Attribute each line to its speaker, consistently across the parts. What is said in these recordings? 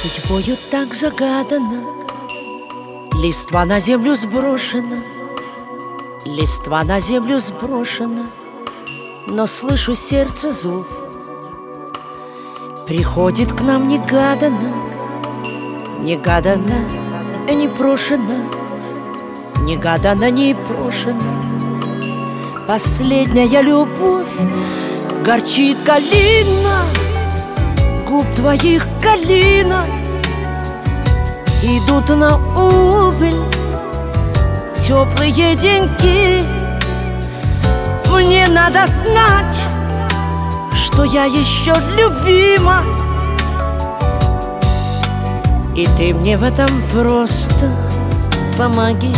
Speaker 1: Судьбою так загадано, листва на землю сброшена, листва на землю сброшена, но слышу сердце зов. Приходит к нам негаданно, негаданно, непрошено, негаданно, непрошено. Последняя любовь, горчит калина, губ твоих калина, идут на убыль теплые деньки. Мне надо знать, что я еще любима, и ты мне в этом просто помоги.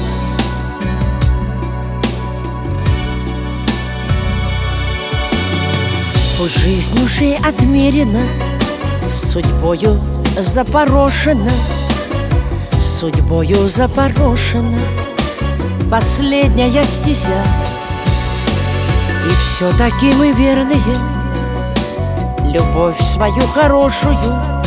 Speaker 1: Пусть жизнь уже отмерена, судьбою запорошена, судьбою запорошена последняя стезя. И все-таки мы верные, любовь свою хорошую,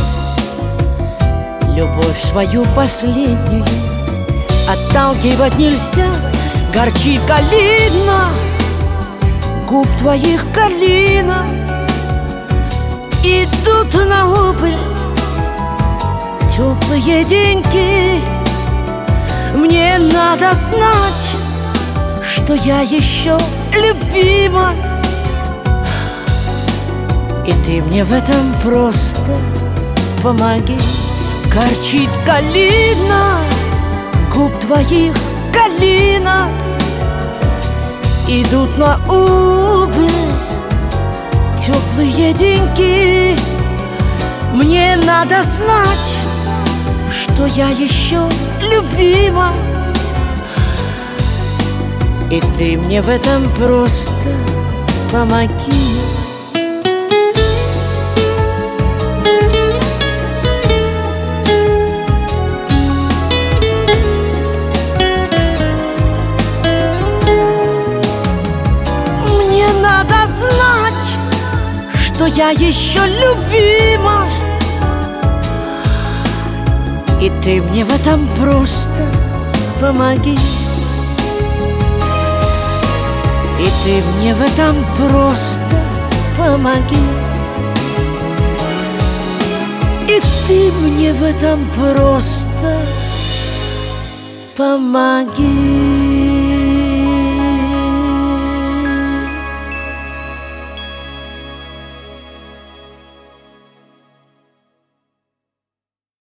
Speaker 1: любовь свою последнюю отталкивать нельзя. Горчит калина, губ твоих калина, идут на убыль теплые деньки. Мне надо знать, что я еще любима, и ты мне в этом просто помоги. Горчит калина, губ твоих калина, идут на убыль теплые деньки. Мне надо знать, что я еще любима, и ты мне в этом просто помоги. Мне надо знать, что я еще любима, и ты мне в этом просто помоги. И ты мне в этом просто помоги. И ты мне в этом просто помоги.